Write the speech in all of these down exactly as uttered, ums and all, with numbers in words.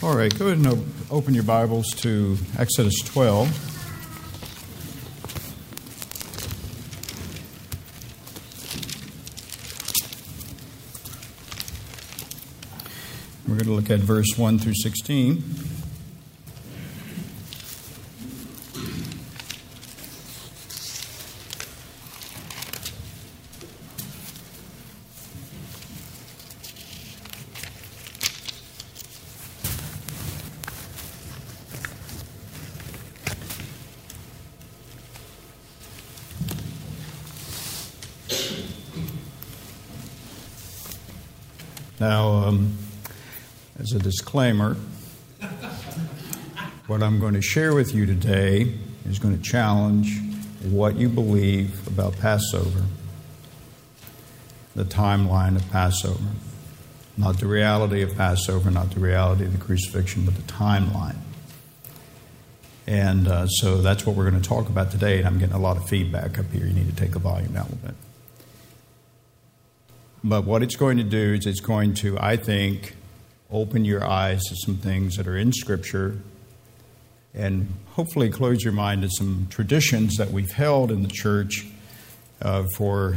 All right, go ahead and op- open your Bibles to Exodus twelve. We're going to look at verse one through sixteen. Now, um, as a disclaimer, what I'm going to share with you today is going to challenge what you believe about Passover, the timeline of Passover. Not the reality of Passover, not the reality of the crucifixion, but the timeline. And uh, so that's what we're going to talk about today, and I'm getting a lot of feedback up here. You need to take the volume down a little bit. But what it's going to do is it's going to, I think, open your eyes to some things that are in Scripture and hopefully close your mind to some traditions that we've held in the church uh, for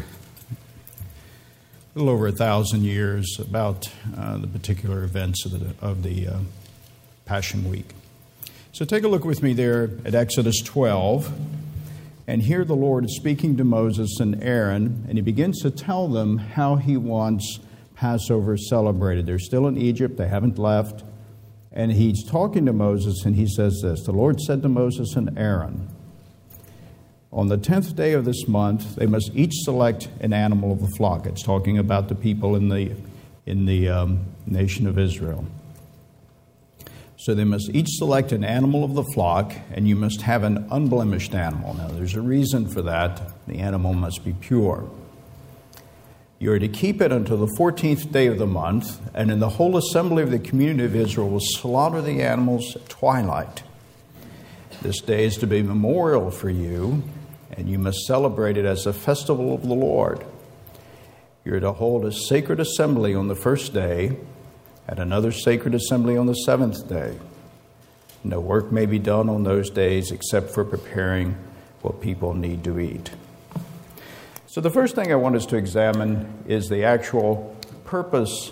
a little over a thousand years about uh, the particular events of the, of the uh, Passion Week. So take a look with me there at Exodus twelve. And here the Lord is speaking to Moses and Aaron, and he begins to tell them how he wants Passover celebrated. They're still in Egypt. They haven't left. And he's talking to Moses, and he says this: the Lord said to Moses and Aaron, on the tenth day of this month, they must each select an animal of the flock. It's talking about the people in the, in the um, nation of Israel. So they must each select an animal of the flock, and you must have an unblemished animal. Now, there's a reason for that. The animal must be pure. You are to keep it until the fourteenth day of the month, and in the whole assembly of the community of Israel will slaughter the animals at twilight. This day is to be memorial for you, and you must celebrate it as a festival of the Lord. You are to hold a sacred assembly on the first day, at another sacred assembly on the seventh day. No work may be done on those days except for preparing what people need to eat. So the first thing I want us to examine is the actual purpose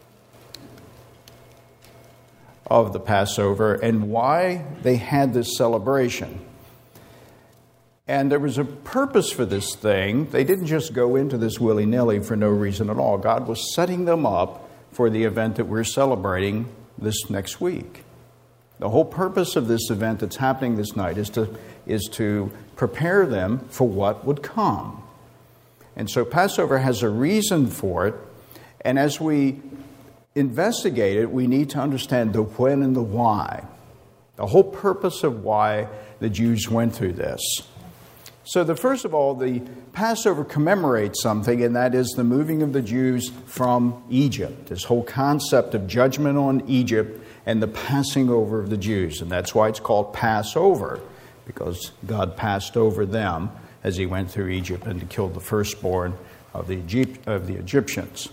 of the Passover and why they had this celebration. And there was a purpose for this thing. They didn't just go into this willy-nilly for no reason at all. God was setting them up for the event that we're celebrating this next week. The whole purpose of this event that's happening this night is to, is to prepare them for what would come. And so Passover has a reason for it, and as we investigate it, we need to understand the when and the why. The whole purpose of why the Jews went through this. So the first of all, the Passover commemorates something, and that is the moving of the Jews from Egypt. This whole concept of judgment on Egypt and the passing over of the Jews. And that's why it's called Passover, because God passed over them as he went through Egypt and killed the firstborn of the, Egypt, of the Egyptians.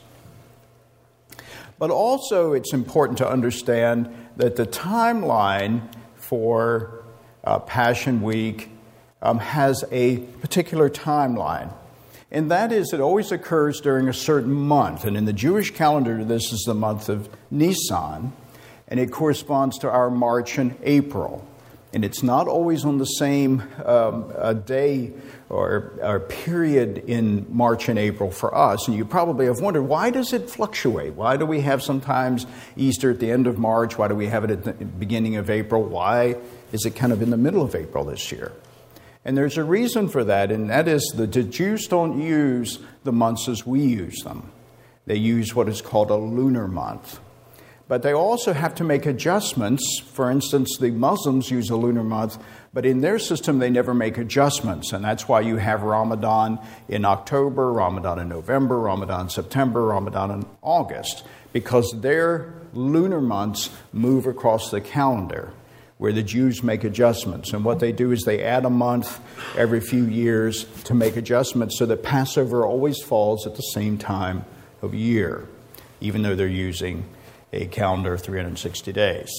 But also it's important to understand that the timeline for uh, Passion Week Um, has a particular timeline. And that is, it always occurs during a certain month. And in the Jewish calendar, this is the month of Nisan. And it corresponds to our March and April. And it's not always on the same um, uh, day or, or period in March and April for us. And you probably have wondered, why does it fluctuate? Why do we have sometimes Easter at the end of March? Why do we have it at the beginning of April? Why is it kind of in the middle of April this year? And there's a reason for that, and that is that the Jews don't use the months as we use them. They use what is called a lunar month. But they also have to make adjustments. For instance, the Muslims use a lunar month, but in their system they never make adjustments. And that's why you have Ramadan in October, Ramadan in November, Ramadan in September, Ramadan in August, because their lunar months move across the calendar, where the Jews make adjustments. And what they do is they add a month every few years to make adjustments so that Passover always falls at the same time of year, even though they're using a calendar of three hundred sixty days.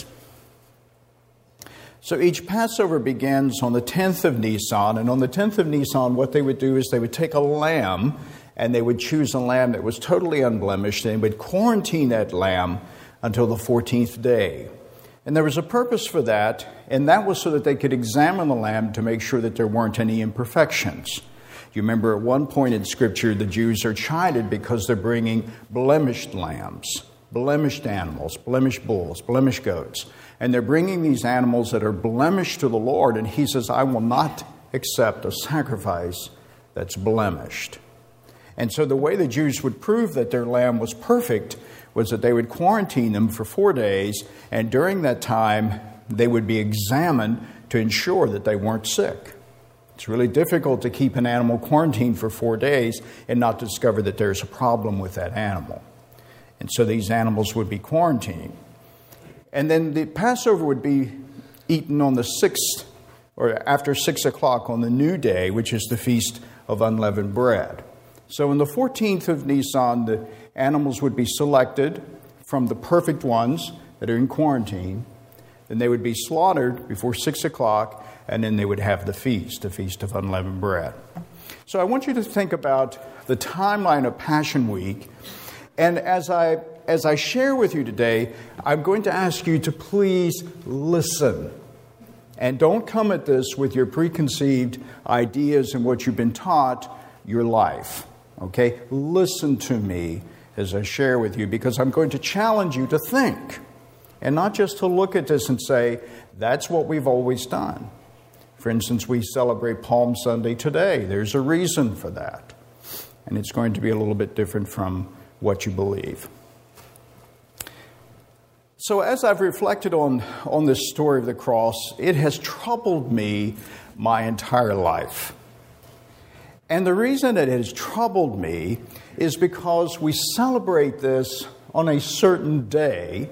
So each Passover begins on the tenth of Nisan, and on the tenth of Nisan, what they would do is they would take a lamb, and they would choose a lamb that was totally unblemished, and they would quarantine that lamb until the fourteenth day. And there was a purpose for that, and that was so that they could examine the lamb to make sure that there weren't any imperfections. You remember at one point in Scripture, the Jews are chided because they're bringing blemished lambs, blemished animals, blemished bulls, blemished goats. And they're bringing these animals that are blemished to the Lord, and he says, I will not accept a sacrifice that's blemished. And so the way the Jews would prove that their lamb was perfect was that they would quarantine them for four days, and during that time, they would be examined to ensure that they weren't sick. It's really difficult to keep an animal quarantined for four days and not discover that there's a problem with that animal. And so these animals would be quarantined. And then the Passover would be eaten on the sixth, or after six o'clock on the new day, which is the Feast of Unleavened Bread. So on the fourteenth of Nisan, the animals would be selected from the perfect ones that are in quarantine. Then they would be slaughtered before six o'clock, and then they would have the feast, the Feast of Unleavened Bread. So I want you to think about the timeline of Passion Week. And as I as I share with you today, I'm going to ask you to please listen. And don't come at this with your preconceived ideas and what you've been taught your life. Okay? Listen to me as I share with you, because I'm going to challenge you to think. And not just to look at this and say, that's what we've always done. For instance, we celebrate Palm Sunday today. There's a reason for that. And it's going to be a little bit different from what you believe. So as I've reflected on, on this story of the cross, it has troubled me my entire life. And the reason it has troubled me is because we celebrate this on a certain day,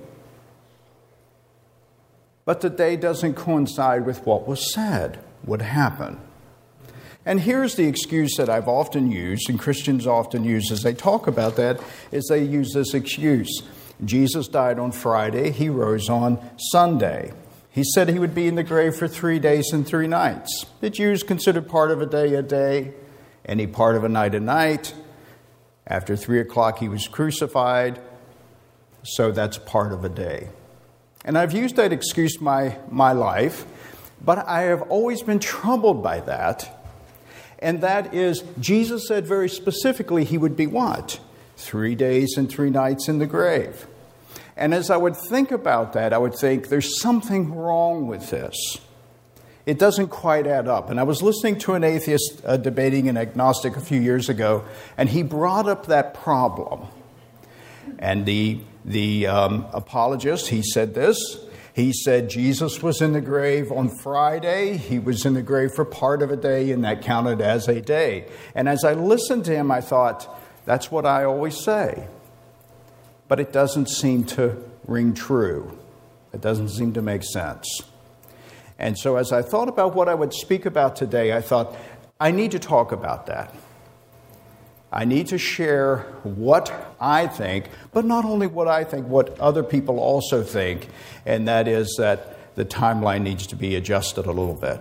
but the day doesn't coincide with what was said would happen. And here's the excuse that I've often used, and Christians often use as they talk about that, is they use this excuse. Jesus died on Friday, he rose on Sunday. He said he would be in the grave for three days and three nights. The Jews considered part of a day a day, any part of a night a night. After three o'clock he was crucified, so that's part of a day. And I've used that excuse my, my life, but I have always been troubled by that. And that is, Jesus said very specifically he would be what? Three days and three nights in the grave. And as I would think about that, I would think there's something wrong with this. It doesn't quite add up. And I was listening to an atheist uh, debating an agnostic a few years ago, and he brought up that problem. And the, the um, apologist, he said this. He said Jesus was in the grave on Friday. He was in the grave for part of a day, and that counted as a day. And as I listened to him, I thought, that's what I always say. But it doesn't seem to ring true. It doesn't seem to make sense. And so as I thought about what I would speak about today, I thought, I need to talk about that. I need to share what I think, but not only what I think, what other people also think, and that is that the timeline needs to be adjusted a little bit.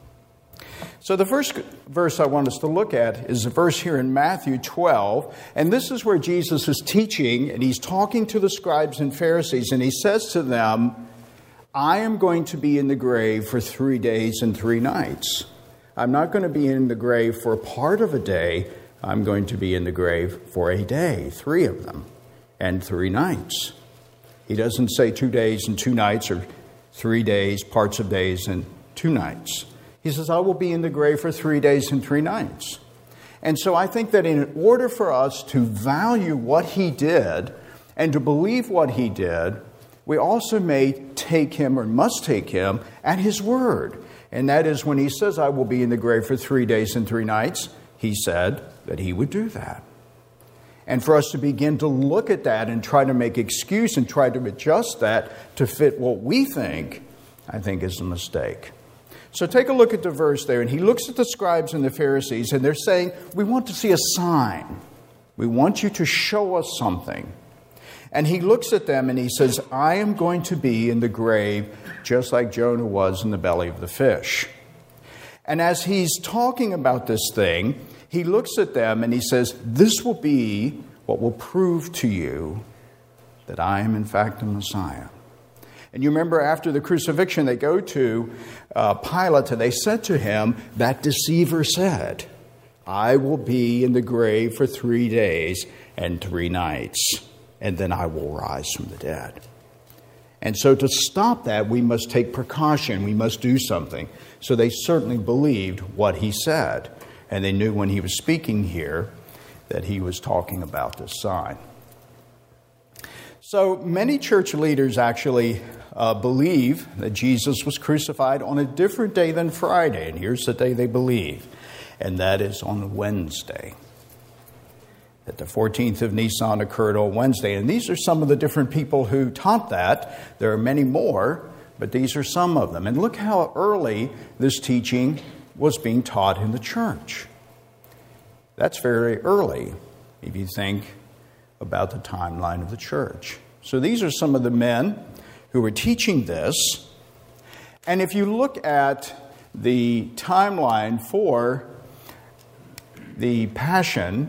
So the first verse I want us to look at is a verse here in Matthew twelve, and this is where Jesus is teaching, and he's talking to the scribes and Pharisees, and he says to them, I am going to be in the grave for three days and three nights. I'm not going to be in the grave for a part of a day. I'm going to be in the grave for a day, three of them, and three nights. He doesn't say two days and two nights or three days, parts of days and two nights. He says, I will be in the grave for three days and three nights. And so I think that in order for us to value what he did and to believe what he did, we also may take him or must take him at his word. And that is when he says, I will be in the grave for three days and three nights, he said that he would do that. And for us to begin to look at that and try to make excuse and try to adjust that to fit what we think, I think is a mistake. So take a look at the verse there. And he looks at the scribes and the Pharisees, and they're saying, we want to see a sign. We want you to show us something. And he looks at them and he says, I am going to be in the grave just like Jonah was in the belly of the fish. And as he's talking about this thing, he looks at them and he says, this will be what will prove to you that I am in fact the Messiah. And you remember after the crucifixion, they go to uh, Pilate and they said to him, that deceiver said, I will be in the grave for three days and three nights, and then I will rise from the dead. And so to stop that, we must take precaution. We must do something. So they certainly believed what he said. And they knew when he was speaking here that he was talking about this sign. So many church leaders actually uh, believe that Jesus was crucified on a different day than Friday. And here's the day they believe. And that is on Wednesday. That the fourteenth of Nisan occurred on Wednesday. And these are some of the different people who taught that. There are many more, but these are some of them. And look how early this teaching was being taught in the church. That's very early, if you think about the timeline of the church. So these are some of the men who were teaching this. And if you look at the timeline for the Passion,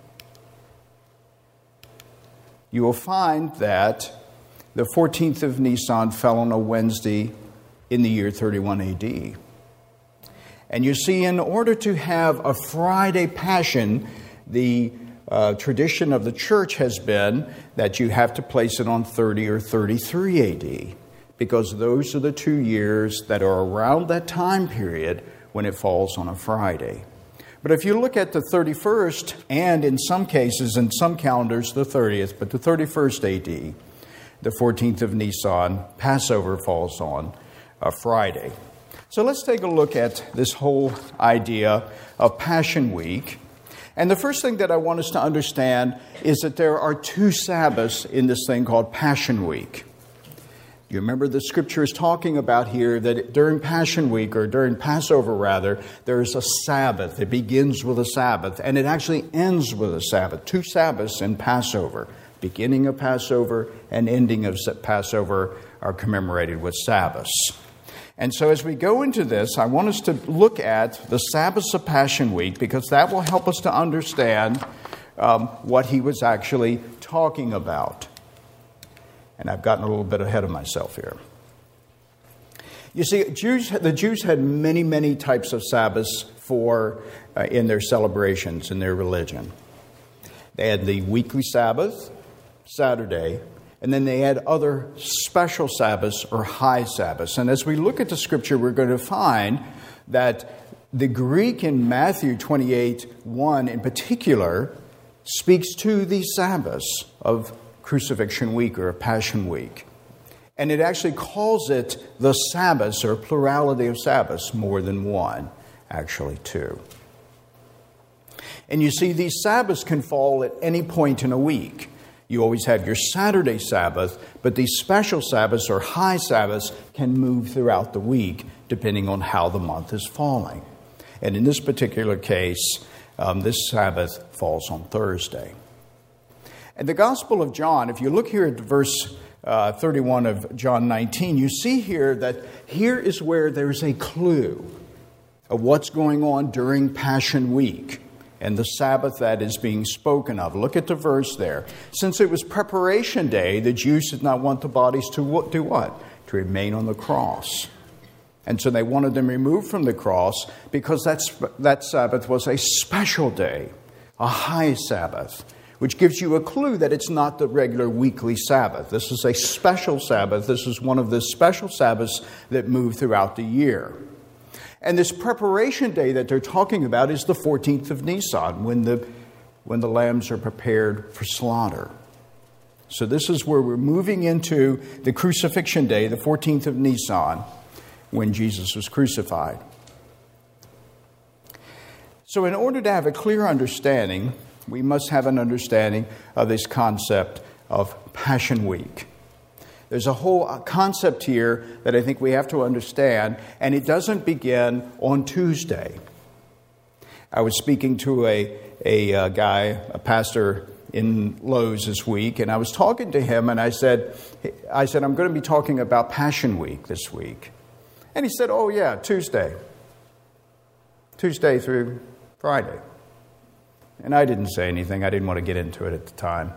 you will find that the fourteenth of Nisan fell on a Wednesday in the year thirty-one A D. And you see, in order to have a Friday Passion, the uh, tradition of the church has been that you have to place it on thirty or thirty-three A D, because those are the two years that are around that time period when it falls on a Friday. But if you look at the thirty-first, and in some cases, in some calendars, the thirtieth, but the thirty-first A D, the fourteenth of Nisan, Passover falls on a Friday. So let's take a look at this whole idea of Passion Week. And the first thing that I want us to understand is that there are two Sabbaths in this thing called Passion Week. You remember the scripture is talking about here that during Passion Week, or during Passover rather, there is a Sabbath. It begins with a Sabbath, and it actually ends with a Sabbath. Two Sabbaths in Passover. Beginning of Passover and ending of Passover are commemorated with Sabbaths. And so as we go into this, I want us to look at the Sabbaths of Passion Week, because that will help us to understand um, what he was actually talking about. And I've gotten a little bit ahead of myself here. You see, Jews, the Jews had many, many types of Sabbaths for uh, in their celebrations, in their religion. They had the weekly Sabbath, Saturday, and then they had other special Sabbaths or high Sabbaths. And as we look at the scripture, we're going to find that the Greek in Matthew twenty-eight one in particular speaks to the Sabbaths of Crucifixion Week or Passion Week. And it actually calls it the Sabbaths, or plurality of Sabbaths, more than one, actually two. And you see, these Sabbaths can fall at any point in a week. You always have your Saturday Sabbath, but these special Sabbaths or high Sabbaths can move throughout the week depending on how the month is falling. And in this particular case, um, this Sabbath falls on Thursday. And the Gospel of John, if you look here at verse uh, thirty-one of John nineteen, you see here that here is where there's a clue of what's going on during Passion Week and the Sabbath that is being spoken of. Look at the verse there. Since it was preparation day, the Jews did not want the bodies to do what? To remain on the cross. And so they wanted them removed from the cross, because that's, that Sabbath was a special day, a high Sabbath, which gives you a clue that it's not the regular weekly Sabbath. This is a special Sabbath. This is one of the special Sabbaths that move throughout the year. And this preparation day that they're talking about is the fourteenth of Nisan, when the, when the lambs are prepared for slaughter. So this is where we're moving into the crucifixion day, the fourteenth of Nisan, when Jesus was crucified. So in order to have a clear understanding, we must have an understanding of this concept of Passion Week. There's a whole concept here that I think we have to understand, and it doesn't begin on Tuesday. I was speaking to a, a, a guy, a pastor in Lowe's this week, and I was talking to him, and I said, I said, I'm going to be talking about Passion Week this week. And he said, oh, yeah, Tuesday. Tuesday through Friday. And I didn't say anything. I didn't want to get into it at the time.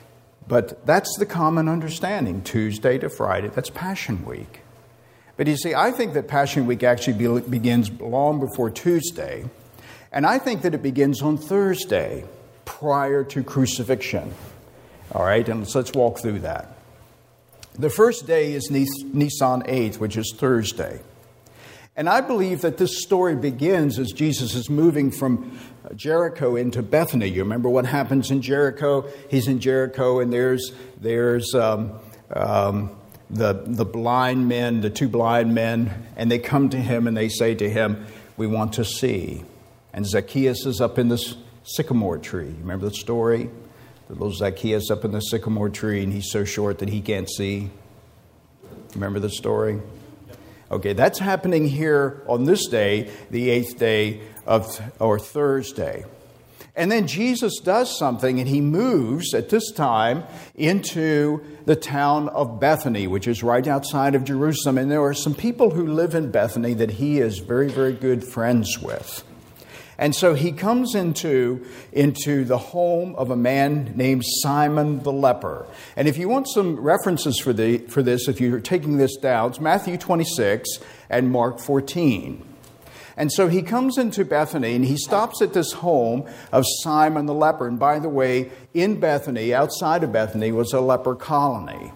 But that's the common understanding, Tuesday to Friday. That's Passion Week. But you see, I think that Passion Week actually be, begins long before Tuesday. And I think that it begins on Thursday, prior to crucifixion. All right, and let's, let's walk through that. The first day is Nisan eighth, which is Thursday. And I believe that this story begins as Jesus is moving from Jericho into Bethany. You remember what happens in Jericho? He's in Jericho, and there's there's um, um, the the blind men, the two blind men, and they come to him and they say to him, "We want to see." And Zacchaeus is up in this sycamore tree. You remember the story? The little Zacchaeus up in the sycamore tree, and he's so short that he can't see. Remember the story? Okay, that's happening here on this day, the eighth day of, or Thursday. And then Jesus does something, and he moves at this time into the town of Bethany, which is right outside of Jerusalem. And there are some people who live in Bethany that he is very, very good friends with. And so he comes into, into the home of a man named Simon the leper. And if you want some references for the for this, if you're taking this down, it's Matthew twenty-six and Mark fourteen. And so he comes into Bethany and he stops at this home of Simon the leper. And by the way, in Bethany, outside of Bethany, was a leper colony.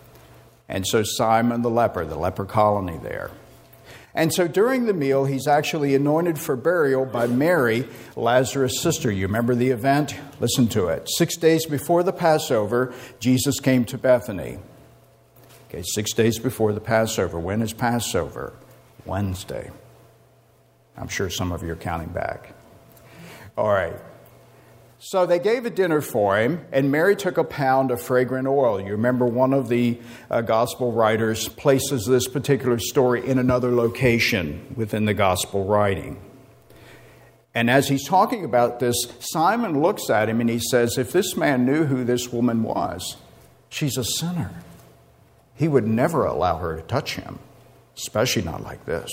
And so Simon the leper, the leper colony there. And so during the meal, he's actually anointed for burial by Mary, Lazarus' sister. You remember the event? Listen to it. Six days before the Passover, Jesus came to Bethany. Okay, six days before the Passover. When is Passover? Wednesday. I'm sure some of you are counting back. All right. So they gave a dinner for him, and Mary took a pound of fragrant oil. You remember one of the uh, gospel writers places this particular story in another location within the gospel writing. And as he's talking about this, Simon looks at him and he says, if this man knew who this woman was, she's a sinner. He would never allow her to touch him, especially not like this.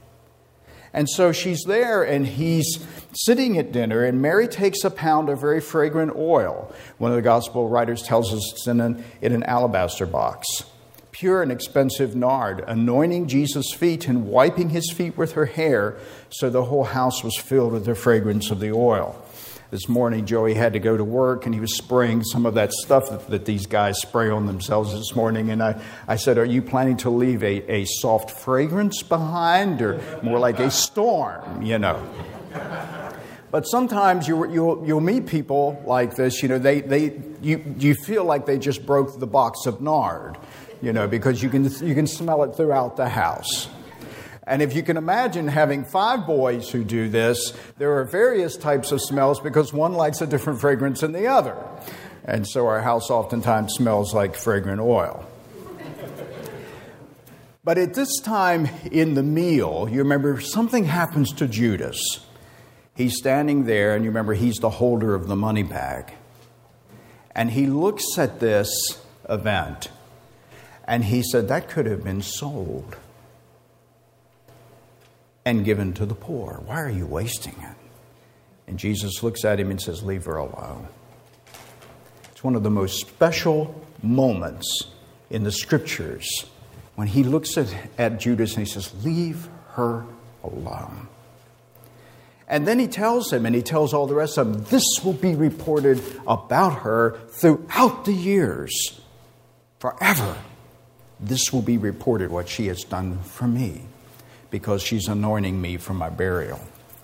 And so she's there, and he's sitting at dinner, and Mary takes a pound of very fragrant oil. One of the gospel writers tells us it's in an, in an alabaster box. Pure and expensive nard, anointing Jesus' feet and wiping his feet with her hair, so the whole house was filled with the fragrance of the oil. This morning, Joey had to go to work, and he was spraying some of that stuff that, that these guys spray on themselves this morning. And I, I said, are you planning to leave a, a soft fragrance behind, or more like a storm, you know? But sometimes you, you'll, you'll meet people like this, you know, they, they, you, you feel like they just broke the box of nard, you know, because you can, you can smell it throughout the house. And if you can imagine having five boys who do this, there are various types of smells because one likes a different fragrance than the other. And so our house oftentimes smells like fragrant oil. But at this time in the meal, you remember something happens to Judas. He's standing there, and you remember he's the holder of the money bag. And he looks at this event, and he said, that could have been sold and given to the poor. Why are you wasting it? And Jesus looks at him and says, leave her alone. It's one of the most special moments in the scriptures when he looks at, at Judas and he says, leave her alone. And then he tells him, and he tells all the rest of them, this will be reported about her throughout the years. Forever, this will be reported what she has done for me, because she's anointing me for my burial.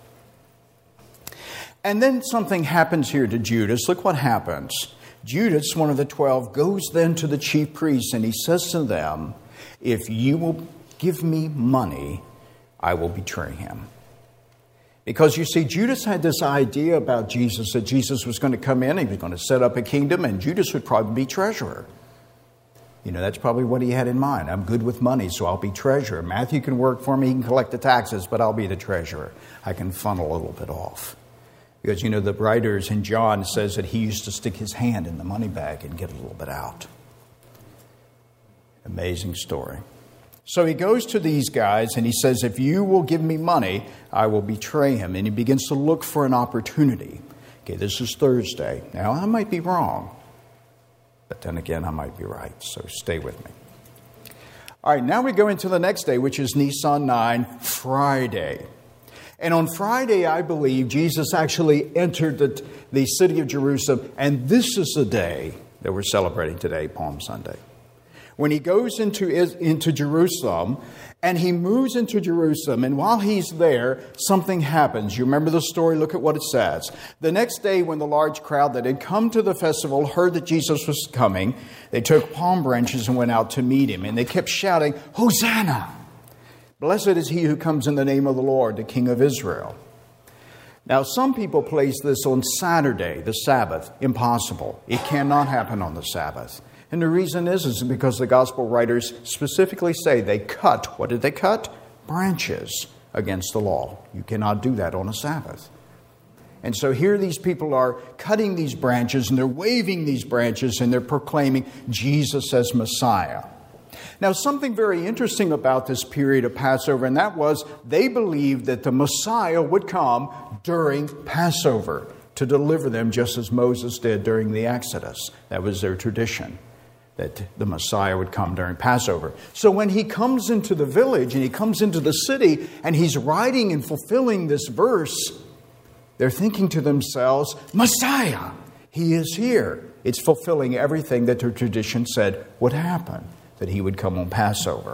And then something happens here to Judas. Look what happens. Judas, one of the twelve, goes then to the chief priests, and he says to them, if you will give me money, I will betray him. Because you see, Judas had this idea about Jesus, that Jesus was going to come in, he was going to set up a kingdom, and Judas would probably be treasurer. You know, that's probably what he had in mind. I'm good with money, so I'll be treasurer. Matthew can work for me, he can collect the taxes, but I'll be the treasurer. I can funnel a little bit off. Because, you know, the writers in John says that he used to stick his hand in the money bag and get a little bit out. Amazing story. So he goes to these guys and he says, if you will give me money, I will betray him. And he begins to look for an opportunity. Okay, this is Thursday. Now, I might be wrong. But then again, I might be right. So stay with me. All right, now we go into the next day, which is Nisan nine, Friday. And on Friday, I believe, Jesus actually entered the, the city of Jerusalem. And this is the day that we're celebrating today, Palm Sunday. When he goes into, into Jerusalem, and he moves into Jerusalem, and while he's there, something happens. You remember the story? Look at what it says. The next day, when the large crowd that had come to the festival heard that Jesus was coming, they took palm branches and went out to meet him. And they kept shouting, Hosanna! Blessed is he who comes in the name of the Lord, the King of Israel. Now, some people place this on Saturday, the Sabbath. Impossible. It cannot happen on the Sabbath. And the reason is, is because the gospel writers specifically say they cut, what did they cut? Branches against the law. You cannot do that on a Sabbath. And so here these people are cutting these branches and they're waving these branches and they're proclaiming Jesus as Messiah. Now, something very interesting about this period of Passover, and that was they believed that the Messiah would come during Passover to deliver them just as Moses did during the Exodus. That was their tradition, that the Messiah would come during Passover. So when he comes into the village and he comes into the city and he's writing and fulfilling this verse, they're thinking to themselves, Messiah, he is here. It's fulfilling everything that their tradition said would happen, that he would come on Passover.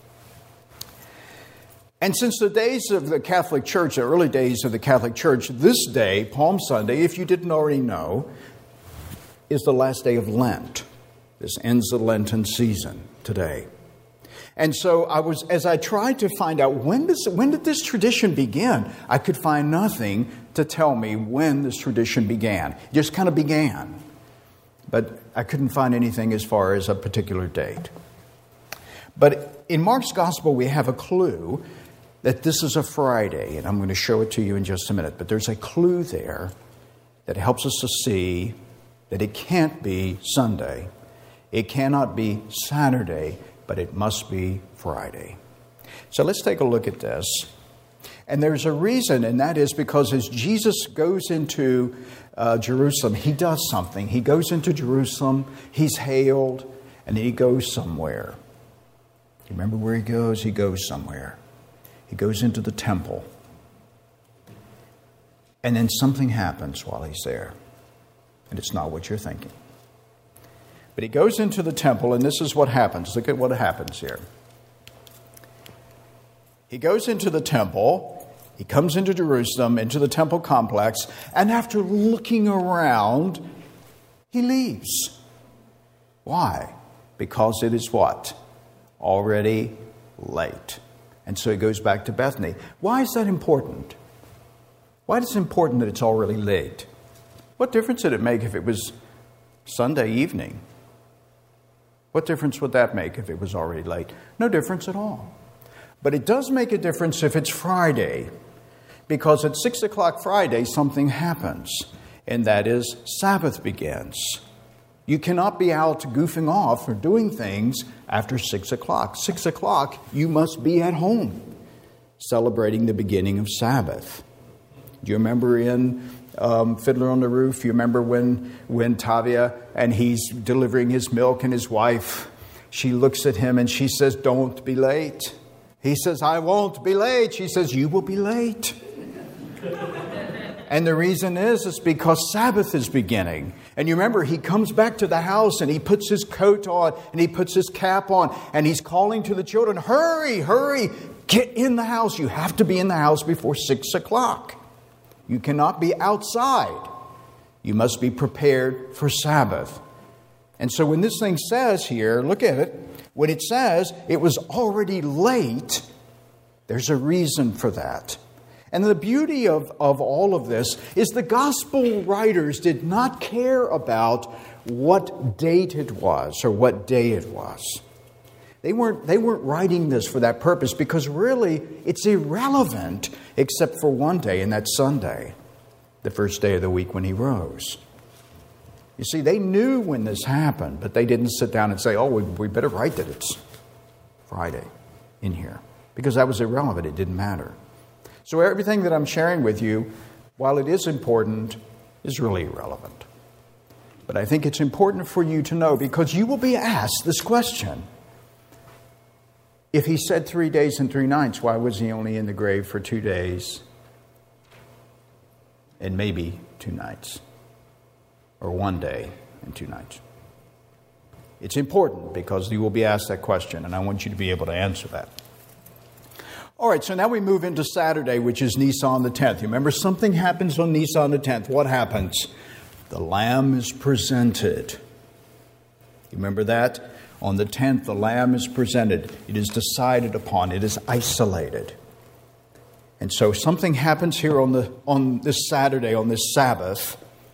And since the days of the Catholic Church, the early days of the Catholic Church, this day, Palm Sunday, if you didn't already know, is the last day of Lent. This ends the Lenten season today. And so I was, as I tried to find out when this, when did this tradition begin, I could find nothing to tell me when this tradition began. It just kind of began. But I couldn't find anything as far as a particular date. But in Mark's Gospel, we have a clue that this is a Friday. And I'm going to show it to you in just a minute. But there's a clue there that helps us to see that it can't be Sunday. It cannot be Saturday, but it must be Friday. So let's take a look at this. And there's a reason, and that is because as Jesus goes into uh, Jerusalem, he does something. He goes into Jerusalem, he's hailed, and he goes somewhere. You remember where he goes? He goes somewhere. He goes into the temple. And then something happens while he's there. And it's not what you're thinking. But he goes into the temple, and this is what happens. Look at what happens here. He goes into the temple. He comes into Jerusalem, into the temple complex. And after looking around, he leaves. Why? Because it is what? Already late. And so he goes back to Bethany. Why is that important? Why is it important that it's already late? What difference did it make if it was Sunday evening? What difference would that make if it was already late? No difference at all. But it does make a difference if it's Friday. Because at six o'clock Friday, something happens. And that is Sabbath begins. You cannot be out goofing off or doing things after six o'clock. Six o'clock, you must be at home celebrating the beginning of Sabbath. Do you remember in um, Fiddler on the Roof? You remember when, when Tavia, and he's delivering his milk, and his wife, she looks at him and she says, "Don't be late." He says, "I won't be late." She says, "You will be late." And the reason is, is because Sabbath is beginning. And you remember, he comes back to the house and he puts his coat on and he puts his cap on and he's calling to the children, "Hurry, hurry, get in the house. You have to be in the house before six o'clock. You cannot be outside. You must be prepared for Sabbath." And so when this thing says here, look at it. When it says it was already late, there's a reason for that. And the beauty of, of all of this is the gospel writers did not care about what date it was or what day it was. They weren't, they weren't writing this for that purpose because really it's irrelevant except for one day, and that's Sunday. the first day of the week when he rose. You see, they knew when this happened, but they didn't sit down and say, oh, we, we better write that it's Friday in here, because that was irrelevant. It didn't matter. So everything that I'm sharing with you, while it is important, is really irrelevant. But I think it's important for you to know, because you will be asked this question. If he said three days and three nights, why was he only in the grave for two days and maybe two nights? Or one day and two nights? It's important because you will be asked that question, and I want you to be able to answer that. All right, so now we move into Saturday, which is Nisan the tenth. You remember, something happens on Nisan the tenth. What happens? The lamb is presented. You remember that? On the tenth, the lamb is presented. It is decided upon. It is isolated. And so something happens here on the on this Saturday, on this Sabbath.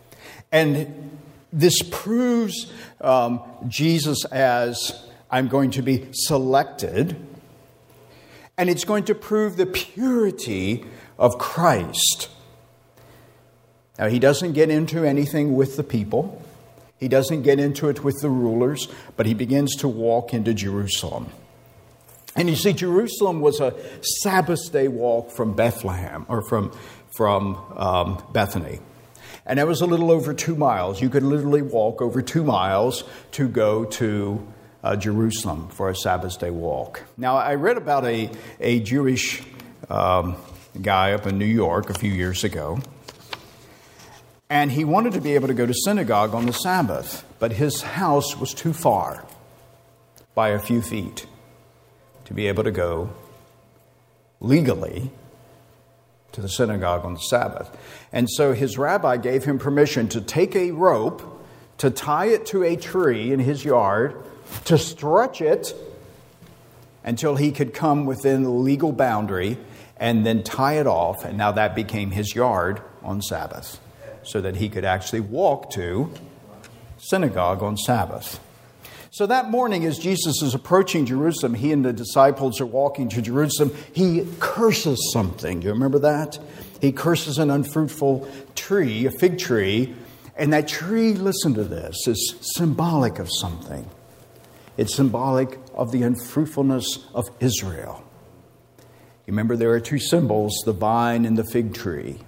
And this proves um, Jesus as, I'm going to be selected. And it's going to prove the purity of Christ. Now, he doesn't get into anything with the people. He doesn't get into it with the rulers, but he begins to walk into Jerusalem. And you see, Jerusalem was a Sabbath day walk from Bethlehem, or from, from um, Bethany. And that was a little over two miles. You could literally walk over two miles to go to uh, Jerusalem for a Sabbath day walk. Now, I read about a, a Jewish um, guy up in New York a few years ago. And he wanted to be able to go to synagogue on the Sabbath. But his house was too far by a few feet to be able to go legally to the synagogue on the Sabbath. And so his rabbi gave him permission to take a rope, to tie it to a tree in his yard, to stretch it until he could come within the legal boundary, and then tie it off. And now that became his yard on Sabbath, so that he could actually walk to synagogue on Sabbath. So that morning, as Jesus is approaching Jerusalem, he and the disciples are walking to Jerusalem. He curses something. You remember that? He curses an unfruitful tree, a fig tree. And that tree, listen to this, is symbolic of something. It's symbolic of the unfruitfulness of Israel. You remember there are two symbols, the vine and the fig tree.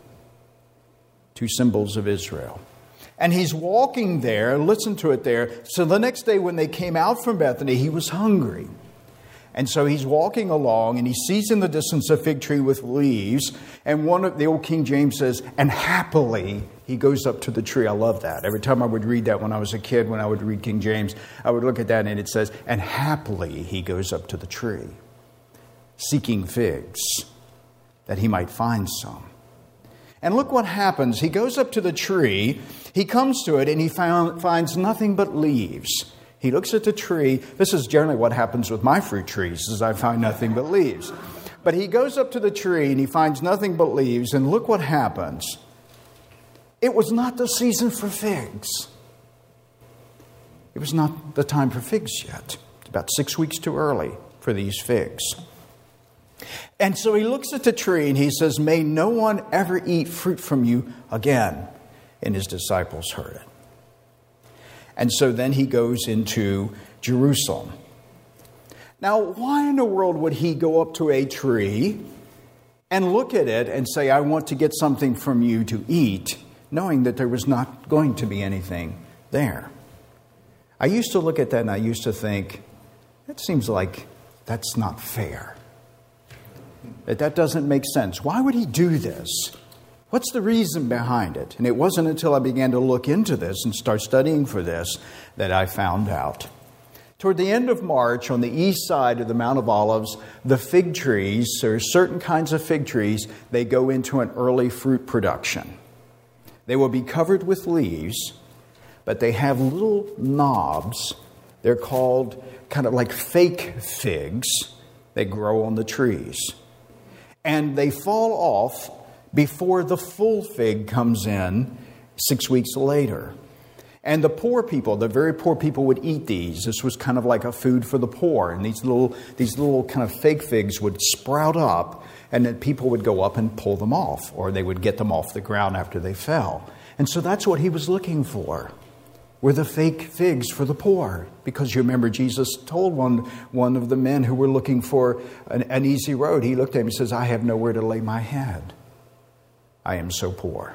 Two symbols of Israel. And he's walking there, listen to it there. So the next day when they came out from Bethany, he was hungry. And so he's walking along and he sees in the distance a fig tree with leaves. And one of the old King James says, and happily he goes up to the tree. I love that. Every time I would read that when I was a kid, when I would read King James, I would look at that and it says, and happily he goes up to the tree, seeking figs, that he might find some. And look what happens. He goes up to the tree, he comes to it, and he found, finds nothing but leaves. He looks at the tree. This is generally what happens with my fruit trees, is I find nothing but leaves. But he goes up to the tree, and he finds nothing but leaves, and look what happens. It was not the season for figs. It was not the time for figs yet. It's about six weeks too early for these figs. And so he looks at the tree and he says, may no one ever eat fruit from you again. And his disciples heard it. And so then he goes into Jerusalem. Now, why in the world would he go up to a tree and look at it and say, I want to get something from you to eat, knowing that there was not going to be anything there? I used to look at that and I used to think, that seems like that's not fair. That that doesn't make sense. Why would he do this? What's the reason behind it? And it wasn't until I began to look into this and start studying for this that I found out. Toward the end of March, on the east side of the Mount of Olives, the fig trees, there are certain kinds of fig trees, they go into an early fruit production. They will be covered with leaves, but they have little knobs. They're called kind of like fake figs. They grow on the trees. And they fall off before the full fig comes in six weeks later. And the poor people, the very poor people would eat these. This was kind of like a food for the poor. And these little, these little kind of fake figs would sprout up, and then people would go up and pull them off, or they would get them off the ground after they fell. And so that's what he was looking for, were the fake figs for the poor. Because you remember Jesus told one, one of the men who were looking for an, an easy road, he looked at him and says, I have nowhere to lay my head. I am so poor.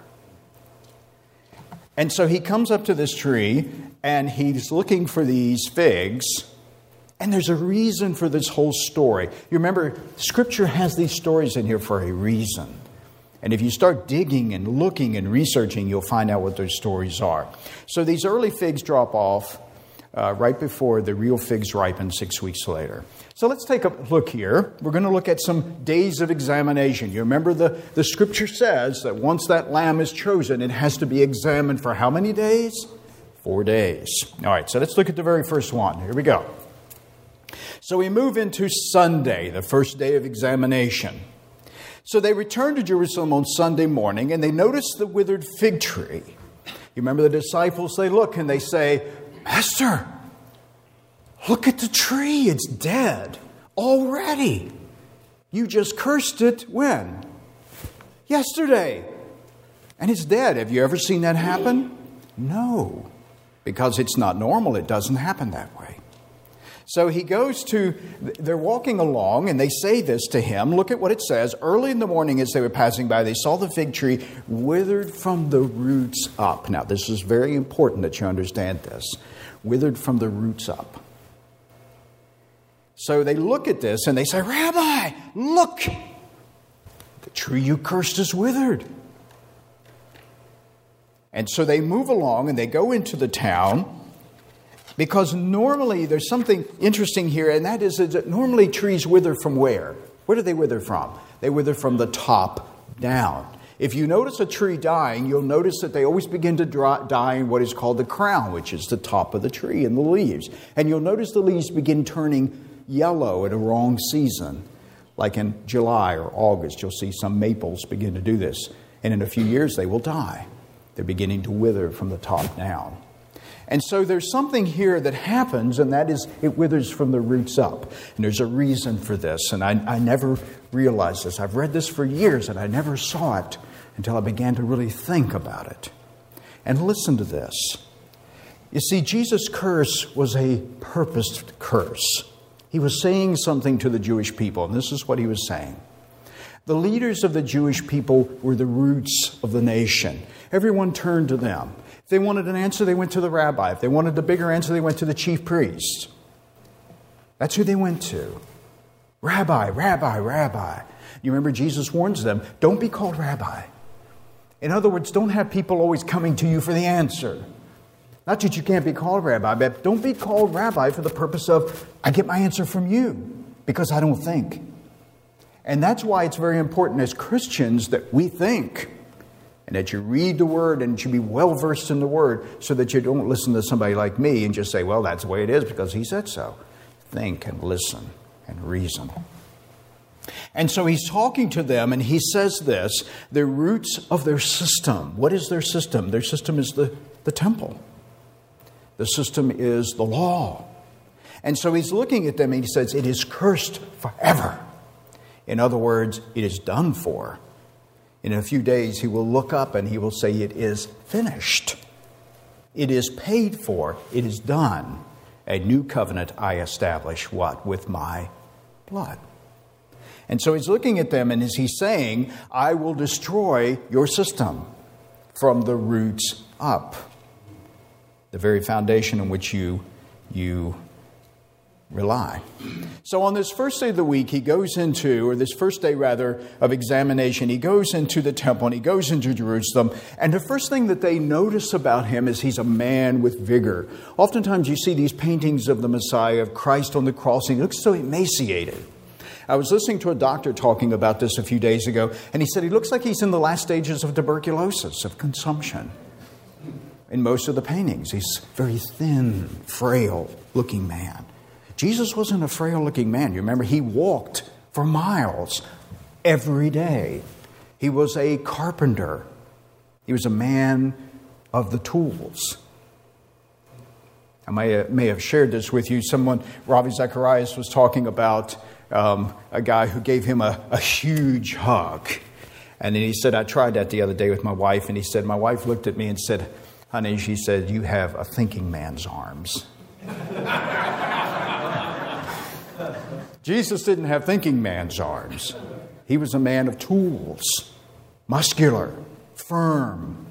And so he comes up to this tree and he's looking for these figs. And there's a reason for this whole story. You remember, Scripture has these stories in here for a reason. And if you start digging and looking and researching, you'll find out what those stories are. So these early figs drop off uh, right before the real figs ripen six weeks later. So let's take a look here. We're going to look at some days of examination. You remember the, the Scripture says that once that lamb is chosen, it has to be examined for how many days? Four days. All right, so let's look at the very first one. Here we go. So we move into Sunday, the first day of examination. So they return to Jerusalem on Sunday morning, and they notice the withered fig tree. You remember the disciples, they look and they say, Master, look at the tree, it's dead already. You just cursed it when? Yesterday. And it's dead. Have you ever seen that happen? No, because it's not normal. It doesn't happen that way. So he goes to, they're walking along and they say this to him. Look at what it says. Early in the morning as they were passing by, they saw the fig tree withered from the roots up. Now, this is very important that you understand this. Withered from the roots up. So they look at this and they say, Rabbi, look, the tree you cursed is withered. And so they move along and they go into the town. Because normally, there's something interesting here, and that is that normally trees wither from where? Where do they wither from? They wither from the top down. If you notice a tree dying, you'll notice that they always begin to dry, die in what is called the crown, which is the top of the tree and the leaves. And you'll notice the leaves begin turning yellow at a wrong season. Like in July or August, you'll see some maples begin to do this. And in a few years, they will die. They're beginning to wither from the top down. And so there's something here that happens, and that is it withers from the roots up. And there's a reason for this, and I, I never realized this. I've read this for years, and I never saw it until I began to really think about it. And listen to this. You see, Jesus' curse was a purposed curse. He was saying something to the Jewish people, and this is what he was saying. The leaders of the Jewish people were the roots of the nation. Everyone turned to them. If they wanted an answer, they went to the rabbi. If they wanted a bigger answer, they went to the chief priest. That's who they went to. Rabbi, rabbi, rabbi. You remember Jesus warns them, don't be called rabbi. In other words, don't have people always coming to you for the answer. Not that you can't be called rabbi, but don't be called rabbi for the purpose of, I get my answer from you, because I don't think. And that's why it's very important as Christians that we think. And that you read the Word and you should be well versed in the Word so that you don't listen to somebody like me and just say, well, that's the way it is because he said so. Think and listen and reason. And so he's talking to them and he says this, the roots of their system. What is their system? Their system is the, the temple. The system is the law. And so he's looking at them and he says, it is cursed forever. In other words, it is done for. In a few days, he will look up and he will say, it is finished. It is paid for. It is done. A new covenant I establish, what? With my blood. And so he's looking at them and he's saying, I will destroy your system from the roots up. The very foundation on which you, you rely. So on this first day of the week, he goes into, or this first day rather, of examination, he goes into the temple and he goes into Jerusalem. And the first thing that they notice about him is he's a man with vigor. Oftentimes you see these paintings of the Messiah, of Christ on the cross, and he looks so emaciated. I was listening to a doctor talking about this a few days ago, and he said he looks like he's in the last stages of tuberculosis, of consumption. In most of the paintings, he's a very thin, frail-looking man. Jesus wasn't a frail-looking man. You remember, he walked for miles every day. He was a carpenter. He was a man of the tools. I may, may have shared this with you. Someone, Ravi Zacharias, was talking about um, a guy who gave him a, a huge hug. And then he said, I tried that the other day with my wife. And he said, my wife looked at me and said, honey, she said, you have a thinking man's arms. Jesus didn't have thinking man's arms. He was a man of tools, muscular, firm.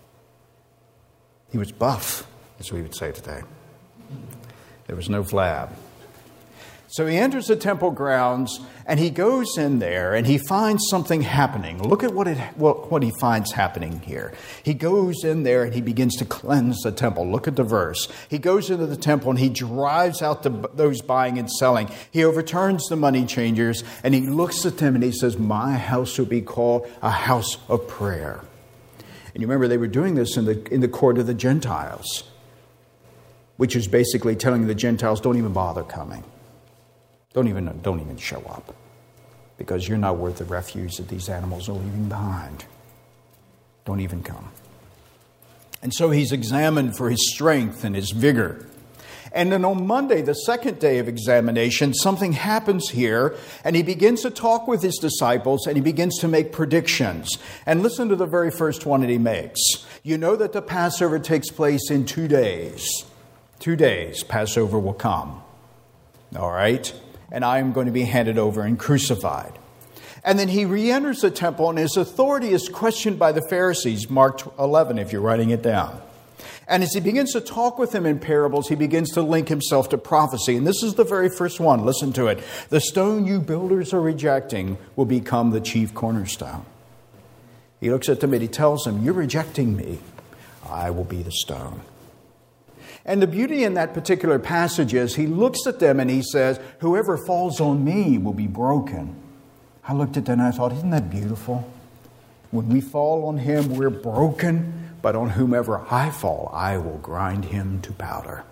He was buff, as we would say today. There was no flab. So he enters the temple grounds and he goes in there and he finds something happening. Look at what it what, what he finds happening here. He goes in there and he begins to cleanse the temple. Look at the verse. He goes into the temple and he drives out the, those buying and selling. He overturns the money changers and he looks at them and he says, my house will be called a house of prayer. And you remember they were doing this in the in the court of the Gentiles, which is basically telling the Gentiles, don't even bother coming. Don't even, don't even show up, because you're not worth the refuse that these animals are leaving behind. Don't even come. And so he's examined for his strength and his vigor. And then on Monday, the second day of examination, something happens here, and he begins to talk with his disciples, and he begins to make predictions. And listen to the very first one that he makes. You know that the Passover takes place in two days. Two days, Passover will come. All right? And I am going to be handed over and crucified. And then he re-enters the temple, and his authority is questioned by the Pharisees, Mark eleven, if you're writing it down. And as he begins to talk with them in parables, he begins to link himself to prophecy. And this is the very first one. Listen to it. The stone you builders are rejecting will become the chief cornerstone. He looks at them and he tells them, you're rejecting me. I will be the stone. And the beauty in that particular passage is he looks at them and he says, whoever falls on me will be broken. I looked at that and I thought, isn't that beautiful? When we fall on him, we're broken, but on whomever I fall, I will grind him to powder.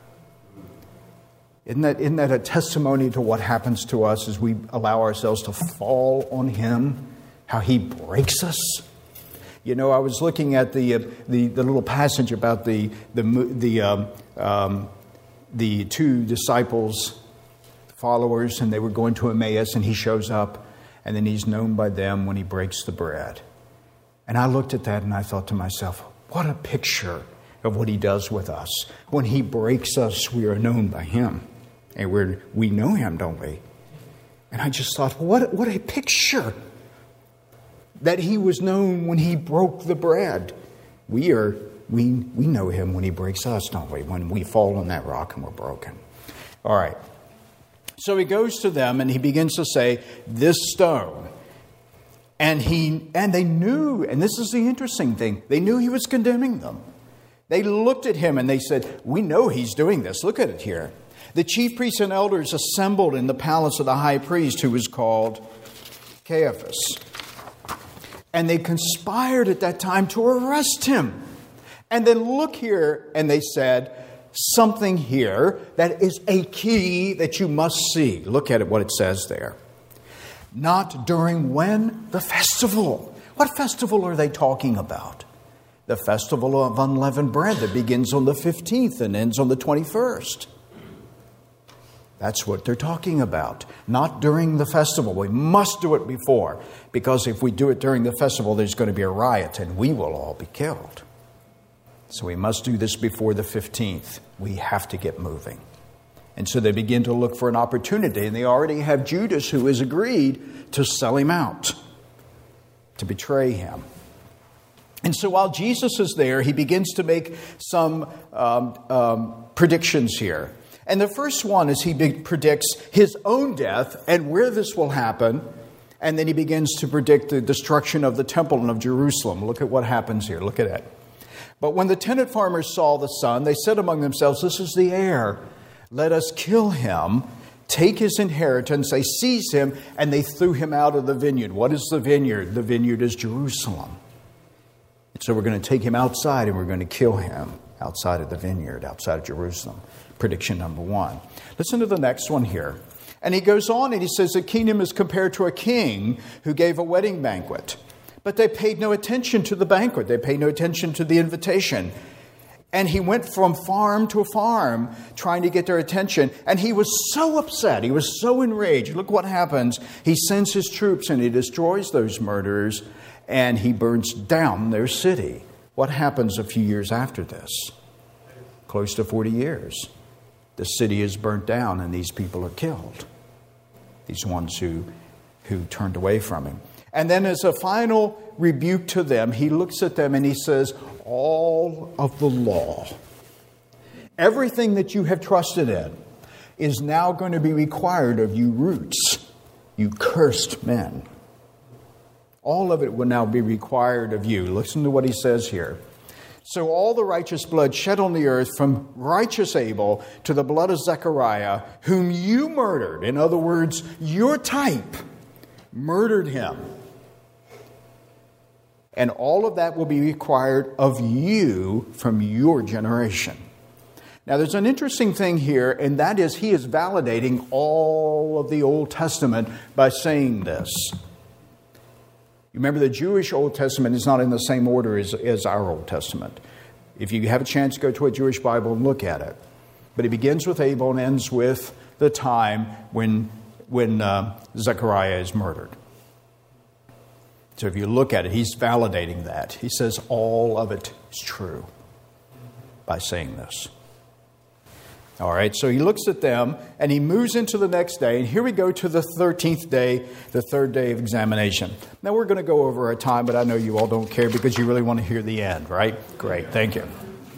Isn't that, isn't that a testimony to what happens to us as we allow ourselves to fall on him? How he breaks us? You know, I was looking at the uh, the, the little passage about the the the um, um, the two disciples, followers, and they were going to Emmaus, and he shows up, and then he's known by them when he breaks the bread. And I looked at that and I thought to myself, what a picture of what he does with us. When he breaks us, we are known by him, and we we know him, don't we? And I just thought, what what a picture. That he was known when he broke the bread. We are we we know him when he breaks us, don't we? When we fall on that rock and we're broken. All right. So he goes to them and he begins to say, this stone. And he and they knew, and this is the interesting thing, they knew he was condemning them. They looked at him and they said, we know he's doing this. Look at it here. The chief priests and elders assembled in the palace of the high priest, who was called Caiaphas. And they conspired at that time to arrest him. And then look here, and they said something here that is a key that you must see. Look at it, what it says there. Not during when? The festival. What festival are they talking about? The festival of unleavened bread that begins on the fifteenth and ends on the twenty-first. That's what they're talking about. Not during the festival. We must do it before. Because if we do it during the festival, there's going to be a riot and we will all be killed. So we must do this before the fifteenth. We have to get moving. And so they begin to look for an opportunity. And they already have Judas, who has agreed to sell him out, to betray him. And so while Jesus is there, he begins to make some um, um, predictions here. And the first one is he predicts his own death and where this will happen. And then he begins to predict the destruction of the temple and of Jerusalem. Look at what happens here. Look at it. But when the tenant farmers saw the son, they said among themselves, this is the heir. Let us kill him, take his inheritance. They seized him and they threw him out of the vineyard. What is the vineyard? The vineyard is Jerusalem. So we're going to take him outside and we're going to kill him outside of the vineyard, outside of Jerusalem. Prediction number one. Listen to the next one here. And he goes on and he says, the kingdom is compared to a king who gave a wedding banquet. But they paid no attention to the banquet. They paid no attention to the invitation. And he went from farm to farm trying to get their attention. And he was so upset. He was so enraged. Look what happens. He sends his troops and he destroys those murderers and he burns down their city. What happens a few years after this? Close to forty years. The city is burnt down and these people are killed. These ones who, who turned away from him. And then as a final rebuke to them, he looks at them and he says, all of the law, everything that you have trusted in, is now going to be required of you roots, you cursed men. All of it will now be required of you. Listen to what he says here. So all the righteous blood shed on the earth, from righteous Abel to the blood of Zechariah, whom you murdered. In other words, your type murdered him. And all of that will be required of you from your generation. Now, there's an interesting thing here, and that is he is validating all of the Old Testament by saying this. You remember, the Jewish Old Testament is not in the same order as, as our Old Testament. If you have a chance, go to a Jewish Bible and look at it. But it begins with Abel and ends with the time when, when uh, Zechariah is murdered. So if you look at it, he's validating that. He says all of it is true by saying this. All right, so he looks at them and he moves into the next day. And here we go to the thirteenth day, the third day of examination. Now we're going to go over our time, but I know you all don't care because you really want to hear the end, right? Great, thank you.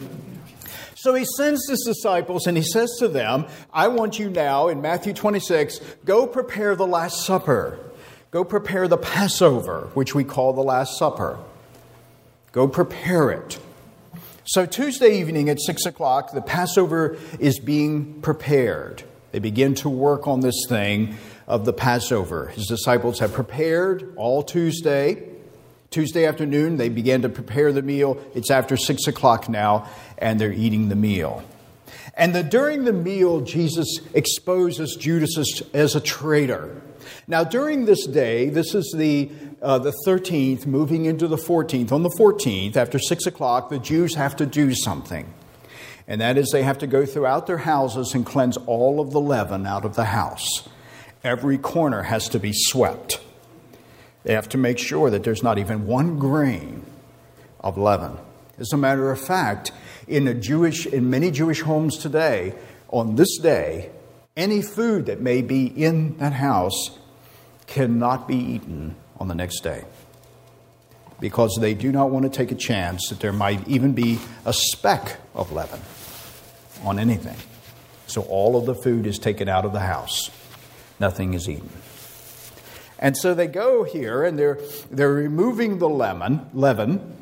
So he sends his disciples and he says to them, I want you now, in Matthew twenty-six, go prepare the Last Supper. Go prepare the Passover, which we call the Last Supper. Go prepare it. So Tuesday evening at six o'clock, the Passover is being prepared. They begin to work on this thing of the Passover. His disciples have prepared all Tuesday. Tuesday afternoon, they began to prepare the meal. It's after six o'clock now, and they're eating the meal. And the, during the meal, Jesus exposes Judas as, as a traitor. Now, during this day, this is the uh, the thirteenth, moving into the fourteenth. On the fourteenth, after six o'clock, the Jews have to do something. And that is they have to go throughout their houses and cleanse all of the leaven out of the house. Every corner has to be swept. They have to make sure that there's not even one grain of leaven. As a matter of fact, in a Jewish, in many Jewish homes today, on this day, any food that may be in that house cannot be eaten on the next day, because they do not want to take a chance that there might even be a speck of leaven on anything. So all of the food is taken out of the house. Nothing is eaten. And so they go here and they're they're removing the lemon, leaven.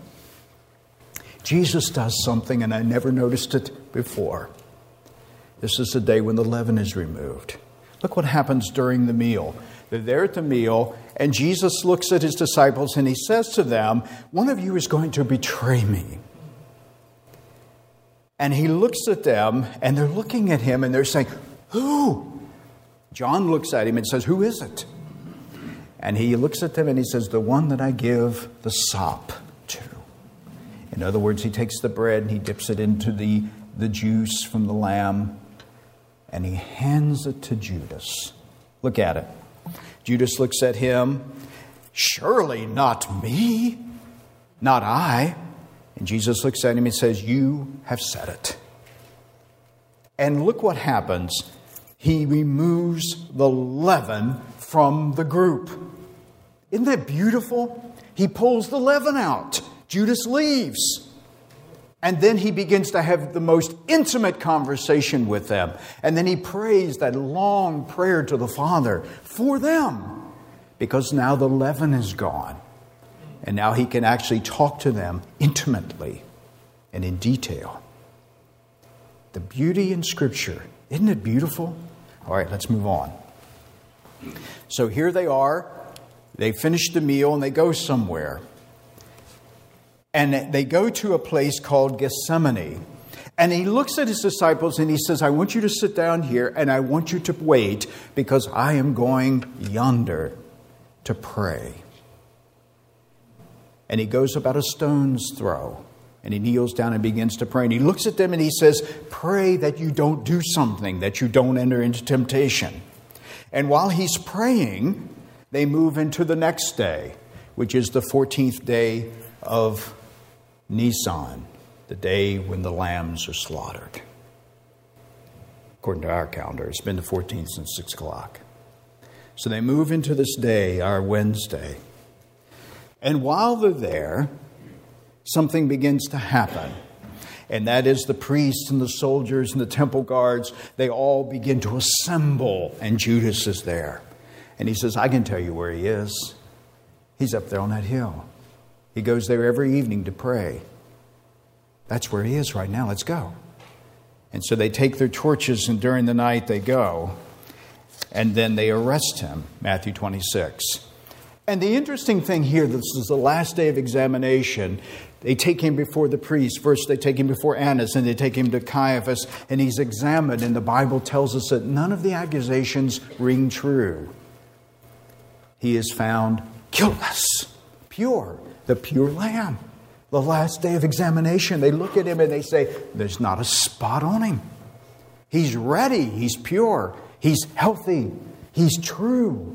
Jesus does something, and I never noticed it before. This is the day when the leaven is removed. Look what happens during the meal. They're there at the meal, and Jesus looks at his disciples and he says to them, one of you is going to betray me. And he looks at them, and they're looking at him, and they're saying, who? John looks at him and says, who is it? And he looks at them and he says, the one that I give the sop to. In other words, he takes the bread and he dips it into the, the juice from the lamb, and he hands it to Judas. Look at it. Judas looks at him. Surely not me, not I. And Jesus looks at him and says, you have said it. And look what happens. He removes the leaven from the group. Isn't that beautiful? He pulls the leaven out. Judas leaves. And then he begins to have the most intimate conversation with them. And then he prays that long prayer to the Father for them, because now the leaven is gone. And now he can actually talk to them intimately and in detail. The beauty in Scripture. Isn't it beautiful? All right, let's move on. So here they are. They finish the meal and they go somewhere. And they go to a place called Gethsemane. And he looks at his disciples and he says, I want you to sit down here and I want you to wait, because I am going yonder to pray. And he goes about a stone's throw And he kneels down and begins to pray. And he looks at them and he says, pray that you don't do something, that you don't enter into temptation. And while he's praying, they move into the next day, which is the fourteenth day of Nisan, the day when the lambs are slaughtered. According to our calendar, it's been the fourteenth since six o'clock. So they move into this day, our Wednesday. And while they're there, something begins to happen. And that is the priests and the soldiers and the temple guards, they all begin to assemble. And Judas is there. And he says, I can tell you where he is. He's up there on that hill. He goes there every evening to pray. That's where he is right now. Let's go. And so they take their torches and during the night they go. And then they arrest him. Matthew twenty-six. And the interesting thing here, this is the last day of examination. They take him before the priest. First they take him before Annas and they take him to Caiaphas. And he's examined. And the Bible tells us that none of the accusations ring true. He is found guiltless, pure, the pure lamb. The last day of examination, they look at him and they say, there's not a spot on him. He's ready. He's pure. He's healthy. He's true.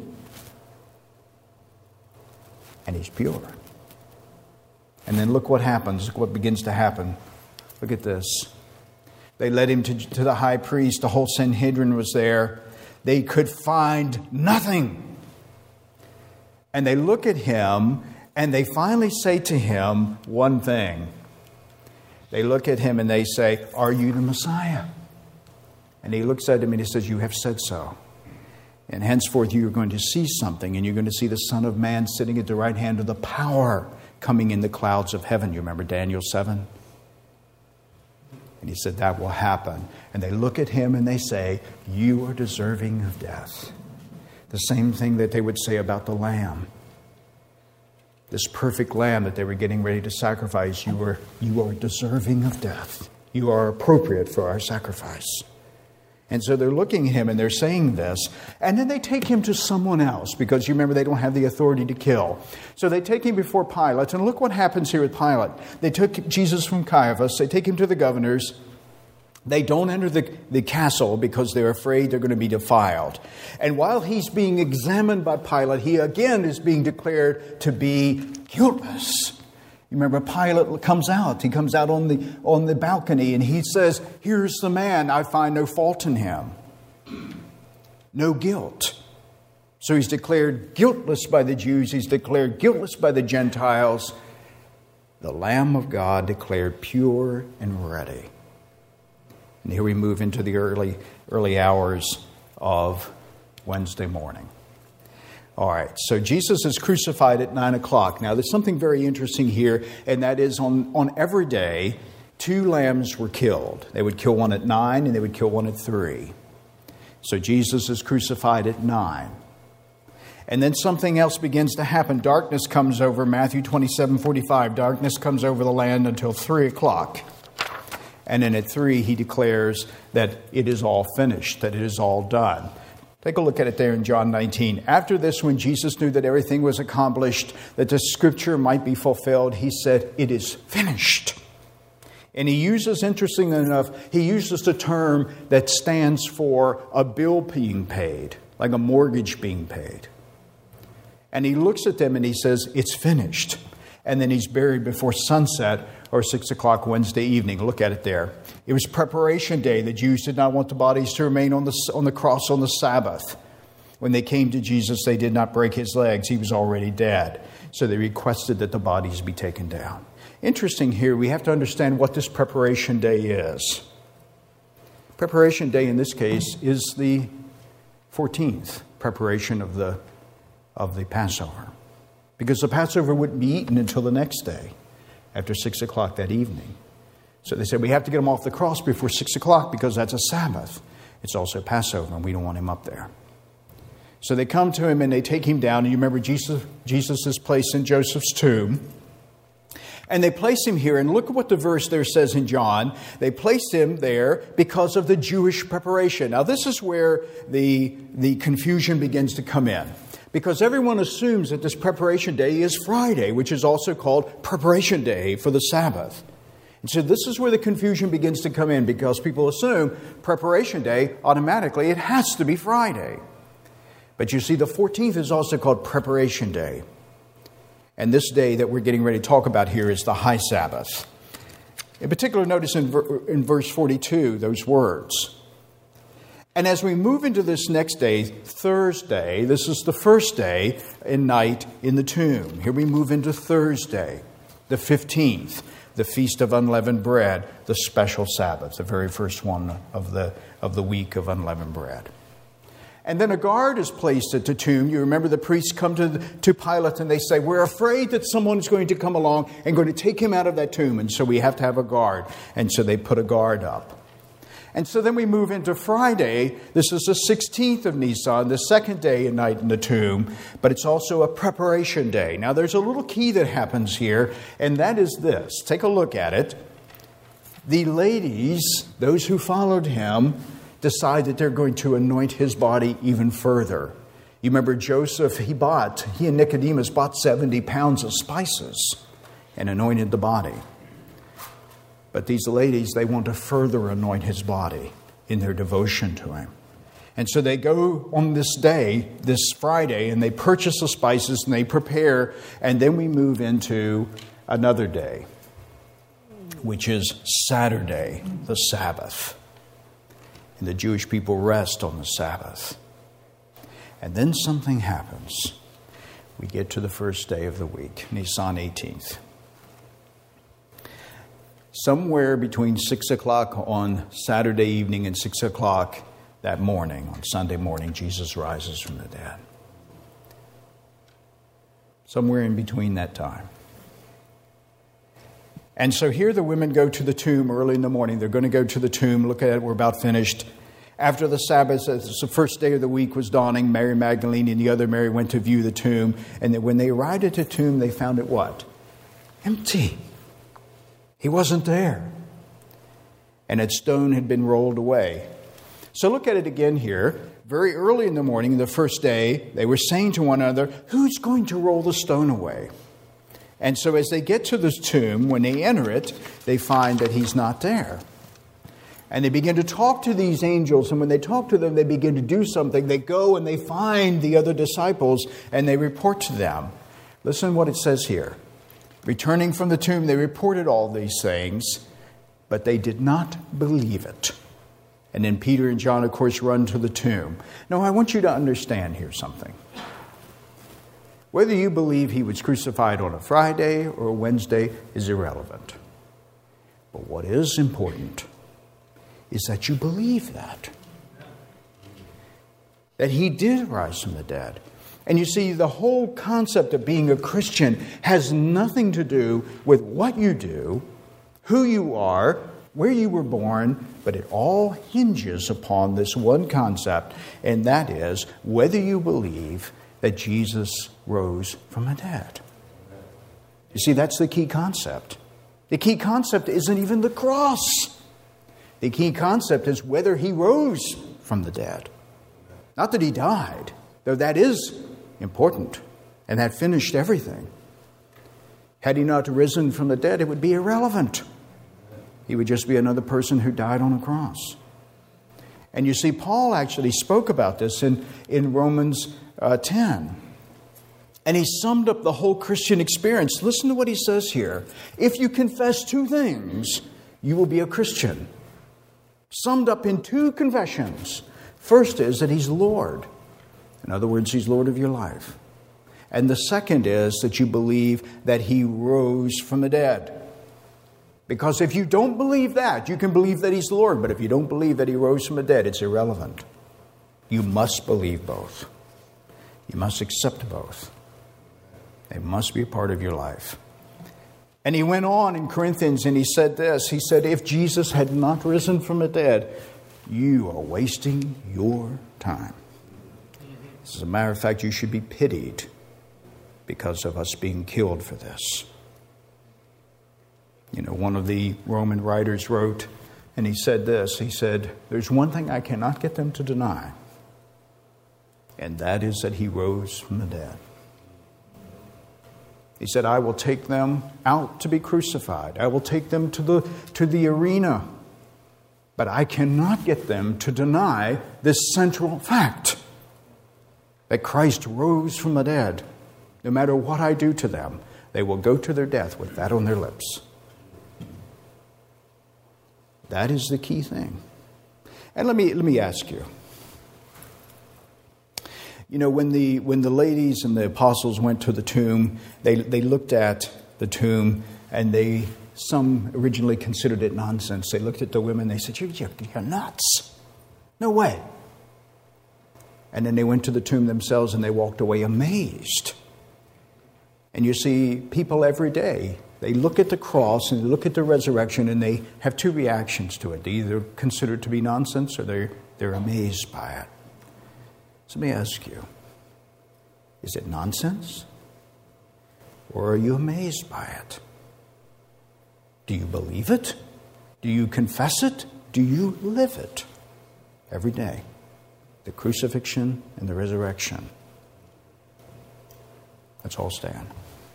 And he's pure. And then look what happens. Look what begins to happen. Look at this. They led him to, to the high priest. The whole Sanhedrin was there. They could find nothing. And they look at him and they finally say to him one thing. They look at him and they say, are you the Messiah? And he looks at him and he says, you have said so. And henceforth you are going to see something, and you're going to see the Son of Man sitting at the right hand of the power coming in the clouds of heaven. You remember Daniel seven? And he said, that will happen. And they look at him and they say, you are deserving of death. The same thing that they would say about the lamb. This perfect lamb that they were getting ready to sacrifice, you are, you are deserving of death. You are appropriate for our sacrifice. And so they're looking at him and they're saying this. And then they take him to someone else because you remember they don't have the authority to kill. So they take him before Pilate. And look what happens here with Pilate. They took Jesus from Caiaphas. They take him to the governors. They don't enter the, the castle because they're afraid they're going to be defiled. And while he's being examined by Pilate, he again is being declared to be guiltless. You remember Pilate comes out. He comes out on the, on the balcony and he says, here's the man. I find no fault in him. No guilt. So he's declared guiltless by the Jews. He's declared guiltless by the Gentiles. The Lamb of God declared pure and ready. And here we move into the early, early hours of Wednesday morning. All right, so Jesus is crucified at nine o'clock. Now, there's something very interesting here, and that is on, on every day, two lambs were killed. They would kill one at nine, and they would kill one at three. So Jesus is crucified at nine. And then something else begins to happen. Darkness comes over, Matthew twenty-seven forty-five. Darkness comes over the land until three o'clock. And then at three, he declares that it is all finished, that it is all done. Take a look at it there in John nineteen. After this, when Jesus knew that everything was accomplished, that the scripture might be fulfilled, he said, it is finished. And he uses, interestingly enough, he uses the term that stands for a bill being paid, like a mortgage being paid. And he looks at them and he says, it's finished. And then he's buried before sunset or six o'clock Wednesday evening. Look at it there. It was preparation day. The Jews did not want the bodies to remain on the, on the cross on the Sabbath. When they came to Jesus, they did not break his legs. He was already dead. So they requested that the bodies be taken down. Interesting here, we have to understand what this preparation day is. Preparation day in this case is the fourteenth preparation of the, of the Passover. Because the Passover wouldn't be eaten until the next day, after six o'clock that evening. So they said, we have to get him off the cross before six o'clock because that's a Sabbath. It's also Passover, and we don't want him up there. So they come to him and they take him down. And you remember Jesus, Jesus is placed in Joseph's tomb. And they place him here. And look at what the verse there says in John. They placed him there because of the Jewish preparation. Now this is where the, the confusion begins to come in. Because everyone assumes that this preparation day is Friday, which is also called preparation day for the Sabbath. And so this is where the confusion begins to come in, because people assume preparation day, automatically it has to be Friday. But you see, the fourteenth is also called preparation day. And this day that we're getting ready to talk about here is the high Sabbath. In particular, notice in, in verse forty-two, those words. And as we move into this next day, Thursday, this is the first day and night in the tomb. Here we move into Thursday, the fifteenth, the Feast of Unleavened Bread, the special Sabbath, the very first one of the, of the week of unleavened bread. And then a guard is placed at the tomb. You remember the priests come to, to Pilate and they say, we're afraid that someone's going to come along and going to take him out of that tomb. And so we have to have a guard. And so they put a guard up. And so then we move into Friday. This is the sixteenth of Nisan, the second day and night in the tomb. But it's also a preparation day. Now there's a little key that happens here. And that is this. Take a look at it. The ladies, those who followed him, decide that they're going to anoint his body even further. You remember Joseph, he bought, he and Nicodemus bought seventy pounds of spices and anointed the body. But these ladies, they want to further anoint his body in their devotion to him. And so they go on this day, this Friday, and they purchase the spices and they prepare. And then we move into another day, which is Saturday, the Sabbath. And the Jewish people rest on the Sabbath. And then something happens. We get to the first day of the week, Nisan eighteenth. Somewhere between six o'clock on Saturday evening and six o'clock that morning, on Sunday morning, Jesus rises from the dead. Somewhere in between that time. And so here the women go to the tomb early in the morning. They're going to go to the tomb. Look at it. We're about finished. After the Sabbath, as the first day of the week was dawning, Mary Magdalene and the other Mary went to view the tomb. And then when they arrived at the tomb, they found it what? Empty. He wasn't there. And its stone had been rolled away. So look at it again here. Very early in the morning, the first day, they were saying to one another, who's going to roll the stone away? And so as they get to this tomb, when they enter it, they find that he's not there. And they begin to talk to these angels. And when they talk to them, they begin to do something. They go and they find the other disciples and they report to them. Listen to what it says here. Returning from the tomb, they reported all these things, but they did not believe it. And then Peter and John, of course, run to the tomb. Now, I want you to understand here something. Whether you believe he was crucified on a Friday or a Wednesday is irrelevant. But what is important is that you believe that. That he did rise from the dead. And you see, the whole concept of being a Christian has nothing to do with what you do, who you are, where you were born, but it all hinges upon this one concept, and that is whether you believe that Jesus rose from the dead. You see, that's the key concept. The key concept isn't even the cross. The key concept is whether he rose from the dead. Not that he died, though that is important, and that finished everything. Had he not risen from the dead, it would be irrelevant. He would just be another person who died on a cross. And you see, Paul actually spoke about this in, in Romans uh, ten. And he summed up the whole Christian experience. Listen to what he says here. If you confess two things, you will be a Christian. Summed up in two confessions. First is that he's Lord. In other words, he's Lord of your life. And the second is that you believe that he rose from the dead. Because if you don't believe that, you can believe that he's Lord. But if you don't believe that he rose from the dead, it's irrelevant. You must believe both. You must accept both. They must be a part of your life. And he went on in Corinthians and he said this. He said, if Jesus had not risen from the dead, you are wasting your time. As a matter of fact, you should be pitied because of us being killed for this. You know, one of the Roman writers wrote, and he said this. He said, there's one thing I cannot get them to deny, and that is that he rose from the dead. He said, I will take them out to be crucified. I will take them to the, to the arena. But I cannot get them to deny this central fact, that Christ rose from the dead. No matter what I do to them, they will go to their death with that on their lips. That is the key thing. And let me let me ask you. You know, when the when the ladies and the apostles went to the tomb, they they looked at the tomb, and they some originally considered it nonsense. They looked at the women, they said, you're, you're nuts. No way. And then they went to the tomb themselves and they walked away amazed. And you see people every day, they look at the cross and they look at the resurrection and they have two reactions to it. They either consider it to be nonsense or they're, they're amazed by it. So let me ask you, is it nonsense? Or are you amazed by it? Do you believe it? Do you confess it? Do you live it every day? The crucifixion and the resurrection. Let's all stand.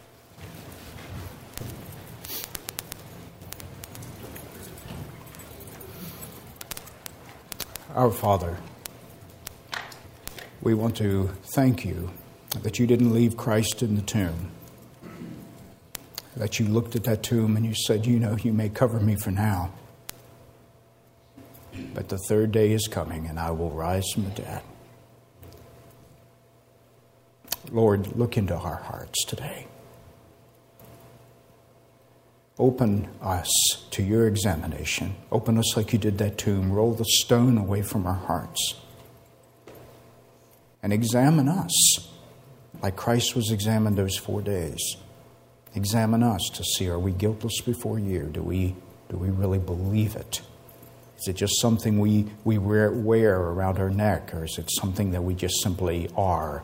Our Father, we want to thank you that you didn't leave Christ in the tomb. That you looked at that tomb and you said, you know, you may cover me for now, but the third day is coming and I will rise from the dead. Lord, look into our hearts today. Open us to your examination. Open us like you did that tomb. Roll the stone away from our hearts. And examine us like Christ was examined those four days. Examine us to see, are we guiltless before you? Do we do we really believe it? Is it just something we, we wear, wear around our neck, or is it something that we just simply are?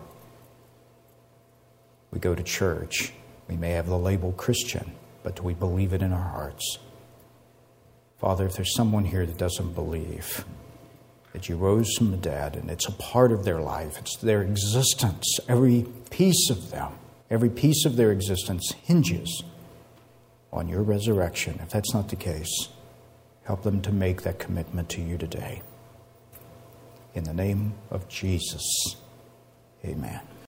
We go to church. We may have the label Christian, but do we believe it in our hearts? Father, if there's someone here that doesn't believe that you rose from the dead and it's a part of their life, it's their existence, every piece of them, every piece of their existence hinges on your resurrection. If that's not the case, help them to make that commitment to you today. In the name of Jesus, amen.